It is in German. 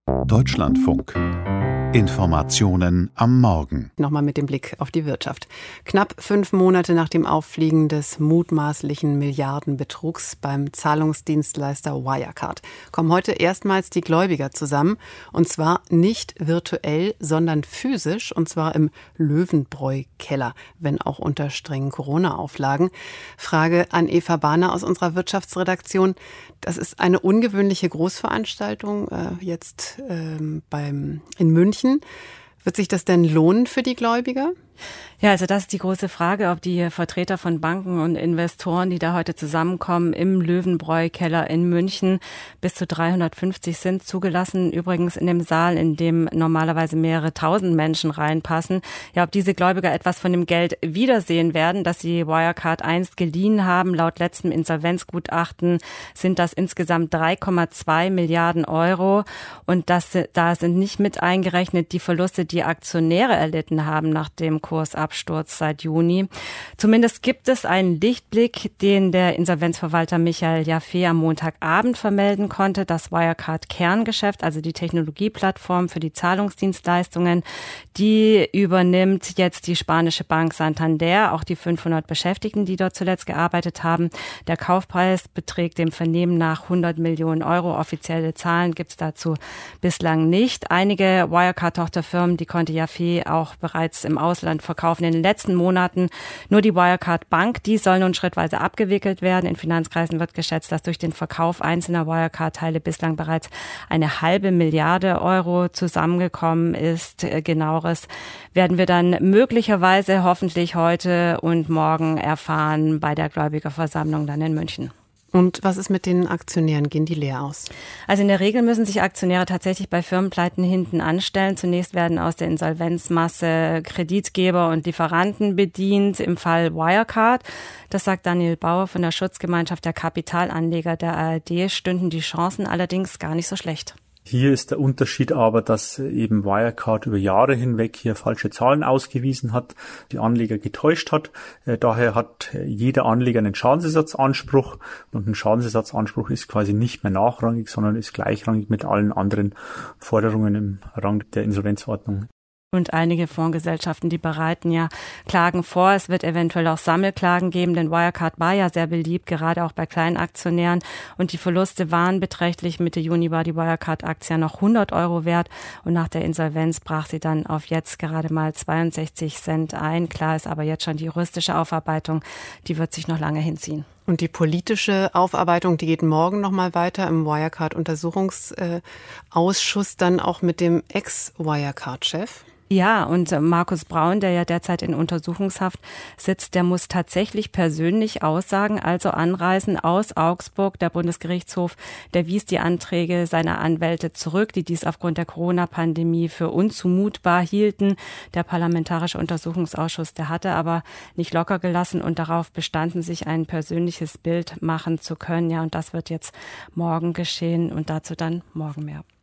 Deutschlandfunk. Informationen am Morgen. Nochmal mit dem Blick auf die Wirtschaft. Knapp 5 Monate nach dem Auffliegen des mutmaßlichen Milliardenbetrugs beim Zahlungsdienstleister Wirecard kommen heute erstmals die Gläubiger zusammen. Und zwar nicht virtuell, sondern physisch. Und zwar im Löwenbräu-Keller, wenn auch unter strengen Corona-Auflagen. Frage an Eva Bahner aus unserer Wirtschaftsredaktion. Das ist eine ungewöhnliche Großveranstaltung jetzt in München. Wird sich das denn lohnen für die Gläubiger? Ja, also das ist die große Frage, ob die Vertreter von Banken und Investoren, die da heute zusammenkommen im Löwenbräu-Keller in München, bis zu 350 sind zugelassen. Übrigens in dem Saal, in dem normalerweise mehrere tausend Menschen reinpassen. Ja, ob diese Gläubiger etwas von dem Geld wiedersehen werden, das sie Wirecard einst geliehen haben. Laut letztem Insolvenzgutachten sind das insgesamt 3,2 Milliarden Euro. Und da sind nicht mit eingerechnet die Verluste, die Aktionäre erlitten haben nach dem Kursabsturz seit Juni. Zumindest gibt es einen Lichtblick, den der Insolvenzverwalter Michael Jaffe am Montagabend vermelden konnte. Das Wirecard-Kerngeschäft, also die Technologieplattform für die Zahlungsdienstleistungen, die übernimmt jetzt die spanische Bank Santander, auch die 500 Beschäftigten, die dort zuletzt gearbeitet haben. Der Kaufpreis beträgt dem Vernehmen nach 100 Millionen Euro. Offizielle Zahlen gibt es dazu bislang nicht. Einige Wirecard-Tochterfirmen, die konnte Jaffe auch bereits im Ausland verkaufen in den letzten Monaten. Nur die Wirecard Bank, die soll nun schrittweise abgewickelt werden. In Finanzkreisen wird geschätzt, dass durch den Verkauf einzelner Wirecard-Teile bislang bereits 1,5 Milliarde Euro zusammengekommen ist. Genaueres werden wir dann möglicherweise hoffentlich heute und morgen erfahren bei der Gläubigerversammlung dann in München. Und was ist mit den Aktionären? Gehen die leer aus? Also in der Regel müssen sich Aktionäre tatsächlich bei Firmenpleiten hinten anstellen. Zunächst werden aus der Insolvenzmasse Kreditgeber und Lieferanten bedient, im Fall Wirecard. Das sagt Daniel Bauer von der Schutzgemeinschaft der Kapitalanleger der ARD, stünden die Chancen allerdings gar nicht so schlecht. Hier ist der Unterschied aber, dass eben Wirecard über Jahre hinweg hier falsche Zahlen ausgewiesen hat, die Anleger getäuscht hat. Daher hat jeder Anleger einen Schadensersatzanspruch und ein Schadensersatzanspruch ist quasi nicht mehr nachrangig, sondern ist gleichrangig mit allen anderen Forderungen im Rang der Insolvenzordnung. Und einige Fondsgesellschaften, die bereiten ja Klagen vor. Es wird eventuell auch Sammelklagen geben, denn Wirecard war ja sehr beliebt, gerade auch bei kleinen Aktionären. Und die Verluste waren beträchtlich. Mitte Juni war die Wirecard-Aktie noch 100 Euro wert. Und nach der Insolvenz brach sie dann auf jetzt gerade mal 62 Cent ein. Klar ist aber jetzt schon die juristische Aufarbeitung, die wird sich noch lange hinziehen. Und die politische Aufarbeitung, die geht morgen noch mal weiter im Wirecard-Untersuchungsausschuss, dann auch mit dem Ex-Wirecard-Chef. Ja, und Markus Braun, der ja derzeit in Untersuchungshaft sitzt, der muss tatsächlich persönlich aussagen, also anreisen aus Augsburg. Der Bundesgerichtshof, der wies die Anträge seiner Anwälte zurück, die dies aufgrund der Corona-Pandemie für unzumutbar hielten. Der Parlamentarische Untersuchungsausschuss, der hatte aber nicht locker gelassen und darauf bestanden, sich ein persönliches Bild machen zu können. Ja, und das wird jetzt morgen geschehen und dazu dann morgen mehr.